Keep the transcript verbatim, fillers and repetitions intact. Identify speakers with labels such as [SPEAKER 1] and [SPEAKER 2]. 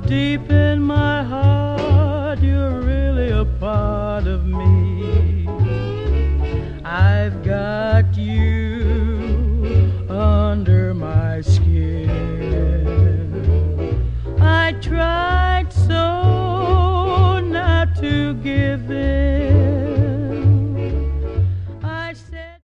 [SPEAKER 1] Deep in my heart, you're really a part of me. I've got you